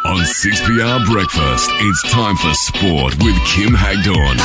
On 6PR Breakfast, it's time for sport with Kim Hagdorn.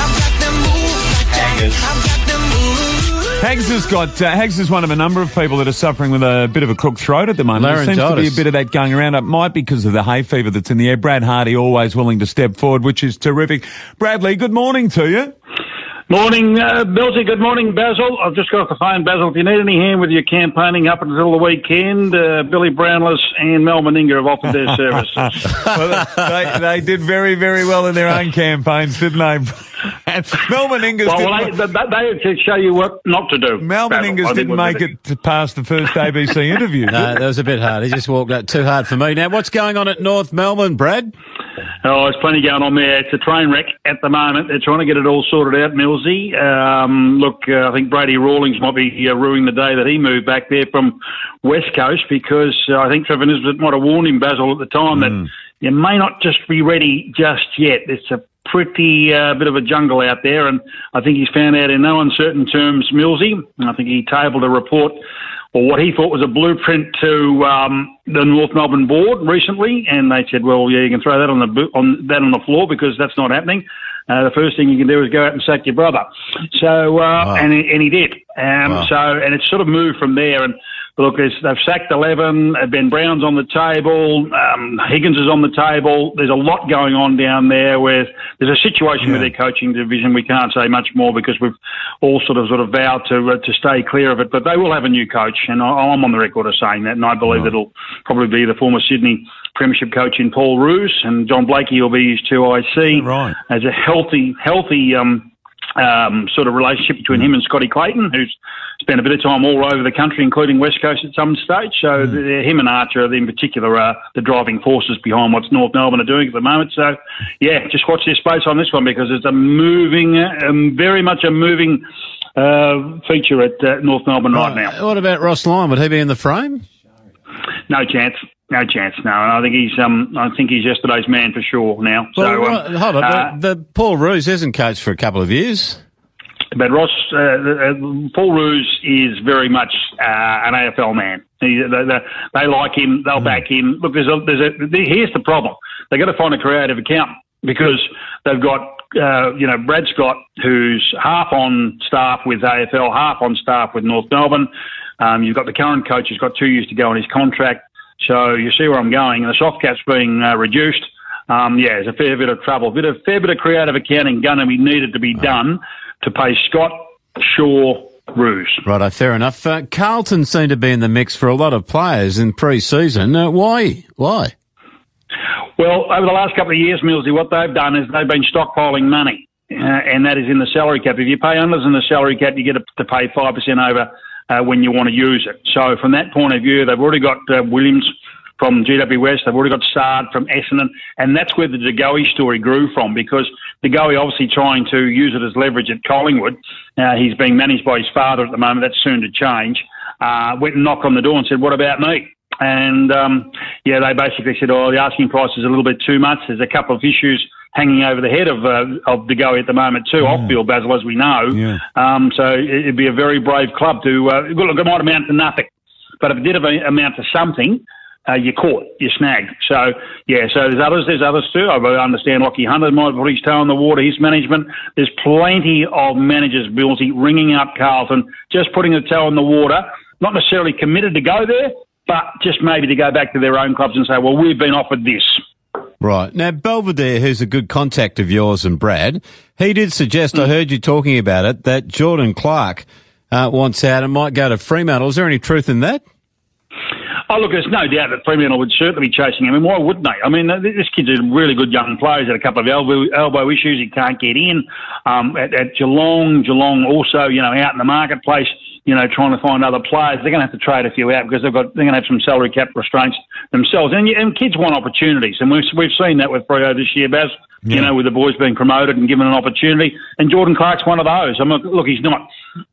Hags is one of a number of people that are suffering with a bit of a crook throat at the moment. There seems to be a bit of that going around. It might be because of the hay fever that's in the air. Brad Hardy always willing to step forward, which is terrific. Bradley, good morning to you. Morning, Belsy. Good morning, Basil. I've just got off the phone, Basil. If you need any hand with your campaigning up until the weekend, Billy Brownless and Mel Meninga have offered their services. Well, they did very, very well in their own campaigns, didn't they? Mel Meninga they could show you what not to do. Mel Meninga didn't make it to pass the first ABC interview. No, that was a bit hard. He just walked out too hard for me. Now, what's going on at North Melbourne, Brad? Oh, there's plenty going on there. It's a train wreck at the moment. They're trying to get it all sorted out, Millsy. I think Brady Rawlings might be ruining the day that he moved back there from West Coast, because I think Trevor Nisbet might have warned him, Basil, at the time that you may not just be ready just yet. It's a pretty bit of a jungle out there, and I think he's found out in no uncertain terms, Millsy. I think he tabled a report, or what he thought was a blueprint, to the North Melbourne board recently, and they said, well, yeah, you can throw that on the floor, because that's not happening. The first thing you can do is go out and sack your brother. So, and he did. So, and it's sort of moved from there. And look, they've sacked 11. Ben Brown's on the table. Higgins is on the table. There's a lot going on down there. Where there's a situation with their coaching division. We can't say much more because we've all sort of vowed to stay clear of it. But they will have a new coach, and I'm on the record of saying that. And I believe it'll probably be the former Sydney Premiership coach in Paul Roos, and John Blakey will be his 2IC. Right. As a healthy sort of relationship between him and Scotty Clayton, who's spent a bit of time all over the country, including West Coast at some stage. So him and Archer, in particular, are the driving forces behind what North Melbourne are doing at the moment. So, yeah, just watch this space on this one, because it's a moving, very much a moving feature at North Melbourne right now. What about Ross Lyon? Would he be in the frame? No chance. No chance, no. And I think he's yesterday's man for sure now. Well, so, hold on. The Paul Roos hasn't coached for a couple of years. But Ross, Paul Roos is very much an AFL man. They like him. They'll back him. Look, here's the problem. They've got to find a creative accountant, because they've got Brad Scott, who's half on staff with AFL, half on staff with North Melbourne. You've got the current coach who's got 2 years to go on his contract. So you see where I'm going. And the soft cap's being reduced. There's a fair bit of trouble. Fair bit of creative accounting going to be needed to be done to pay Scott, Shaw, Roos. Righto, fair enough. Carlton seem to be in the mix for a lot of players in pre-season. Why? Well, over the last couple of years, Millsy, what they've done is they've been stockpiling money, and that is in the salary cap. If you pay unders in the salary cap, you get to pay 5% over when you want to use it. So from that point of view, they've already got Williams from GW West. They've already got Sard from Essendon, and that's where the De Goey story grew from, because De Goey obviously trying to use it as leverage at Collingwood. He's being managed by his father at the moment. That's soon to change. Went and knocked on the door and said, what about me? And, they basically said, the asking price is a little bit too much. There's a couple of issues hanging over the head of De Goey at the moment too, off-field, Basil, as we know. Yeah. So it'd be a very brave club to... look, it might amount to nothing, but if it did amount to something, you're caught, you're snagged. So there's others too. I understand Lockie Hunter might put his toe in the water, his management. There's plenty of managers, Billsy, ringing up Carlton, just putting a toe in the water, not necessarily committed to go there, but just maybe to go back to their own clubs and say, well, we've been offered this. Right. Now, Belvedere, who's a good contact of yours and Brad, he did suggest, I heard you talking about it, that Jordan Clark wants out and might go to Fremantle. Is there any truth in that? Oh, look, there's no doubt that Fremantle would certainly be chasing him. And why wouldn't they? I mean, this kid's a really good young player. He's had a couple of elbow issues. He can't get in. At Geelong also, out in the marketplace, trying to find other players. They're going to have to trade a few out because they're going to have some salary cap restraints themselves. And kids want opportunities. And we've seen that with Freo this year, Baz, with the boys being promoted and given an opportunity. And Jordan Clark's one of those. I mean, look, he's not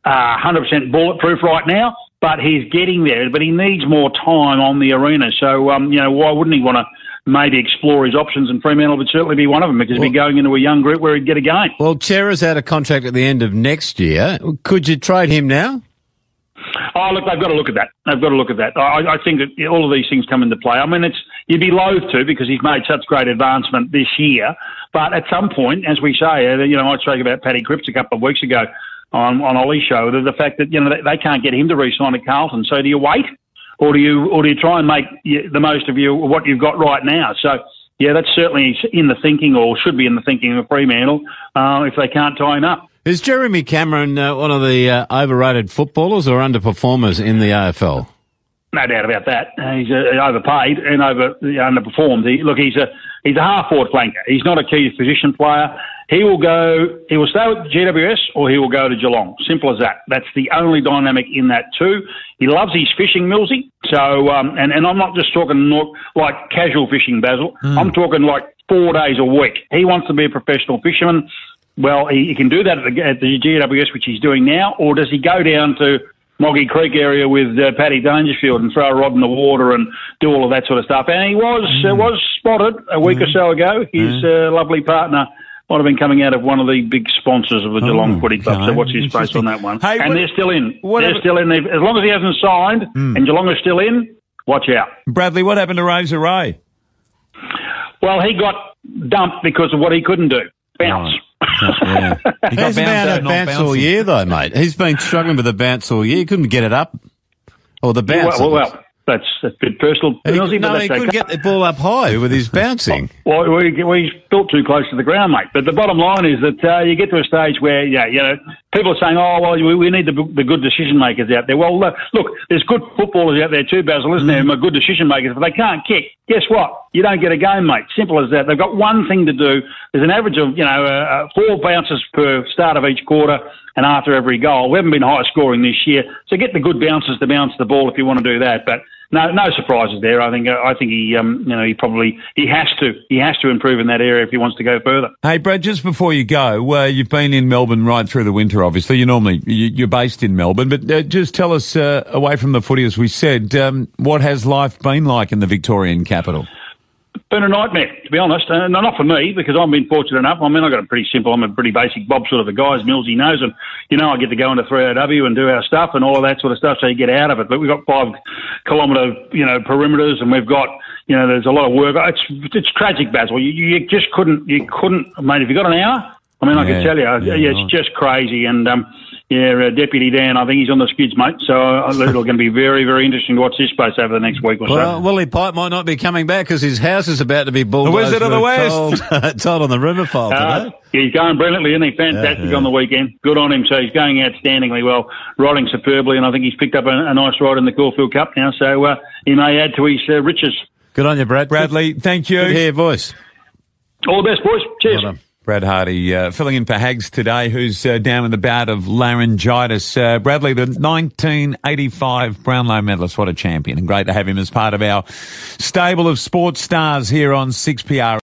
100% bulletproof right now, but he's getting there. But he needs more time on the arena. So, why wouldn't he want to maybe explore his options? And Fremantle would certainly be one of them, because he'd be going into a young group where he'd get a game. Well, Chera's out of contract at the end of next year. Could you trade him now? Oh, look, they've got to look at that. I think that all of these things come into play. I mean, you'd be loath to because he's made such great advancement this year. But at some point, as we say, I spoke about Paddy Cripps a couple of weeks ago on Ollie's show, the fact that they can't get him to re-sign at Carlton. So do you wait, or do you try and make the most of what you've got right now? So yeah, that's certainly in the thinking, or should be in the thinking of Fremantle if they can't tie him up. Is Jeremy Cameron one of the overrated footballers or underperformers in the AFL? No doubt about that. He's overpaid and underperformed. He's a half-forward flanker. He's not a key position player. He will stay with GWS or he will go to Geelong. Simple as that. That's the only dynamic in that too. He loves his fishing, Millsy. So, and I'm not just talking like casual fishing, Basil. I'm talking like 4 days a week. He wants to be a professional fisherman. Well, he can do that at the GWS, which he's doing now, or does he go down to Moggy Creek area with Paddy Dangerfield and throw a rod in the water and do all of that sort of stuff? And he was spotted a week or so ago. His lovely partner might have been coming out of one of the big sponsors of the Geelong Footy Club, so watch his space on that one. Hey, and they're still in. They're still in. As long as he hasn't signed and Geelong is still in, watch out. Bradley, what happened to Razor Ray? Well, he got dumped because of what he couldn't do. Bounce. Right. Yeah. He hasn't been able to bounce all year, though, mate. He's been struggling with the bounce all year. He couldn't get it up. Or the bounce. Well, that's a bit personal. He couldn't get the ball up high with his bouncing. Well, he's built too close to the ground, mate. But the bottom line is that you get to a stage where, people are saying, oh, well, we need the good decision makers out there. Well, look, there's good footballers out there too, Basil, isn't there? Good decision makers, but they can't kick. Guess what? You don't get a game, mate. Simple as that. They've got one thing to do. There's an average of, 4 bounces per start of each quarter and after every goal. We haven't been high scoring this year, so get the good bounces to bounce the ball if you want to do that. But no surprises there. I think he has to improve in that area if he wants to go further. Hey, Brad, just before you go, you've been in Melbourne right through the winter. Obviously, you're based in Melbourne, but just tell us away from the footy, as we said, what has life been like in the Victorian capital? Been a nightmare, to be honest. Not for me, because I've been fortunate enough. I mean, I've got a pretty simple, I'm a pretty basic Bob sort of a guy, as Millsy knows, and, I get to go into 3AW and do our stuff and all of that sort of stuff, so you get out of it. But we've got 5 kilometre, perimeters, and we've got, there's a lot of work. It's tragic, Basil. You just couldn't, mate, if you got an hour, I mean, I can tell you, it's just crazy. And, Deputy Dan, I think he's on the skids, mate. So it's going to be very, very interesting to watch this space over the next week or so. Well, Willie Pipe might not be coming back because his house is about to be bulldozed. The Wizard of the West. Told on the river file today. He's going brilliantly, isn't he? Fantastic on the weekend. Good on him. So he's going outstandingly well, riding superbly, and I think he's picked up a nice ride in the Caulfield Cup now. So he may add to his riches. Good on you, Brad. Bradley, thank you. Good to hear your voice. All the best, boys. Cheers. Well done. Brad Hardy filling in for Hags today, who's down with a bout of laryngitis. Bradley, the 1985 Brownlow medalist, what a champion, and great to have him as part of our stable of sports stars here on 6PR.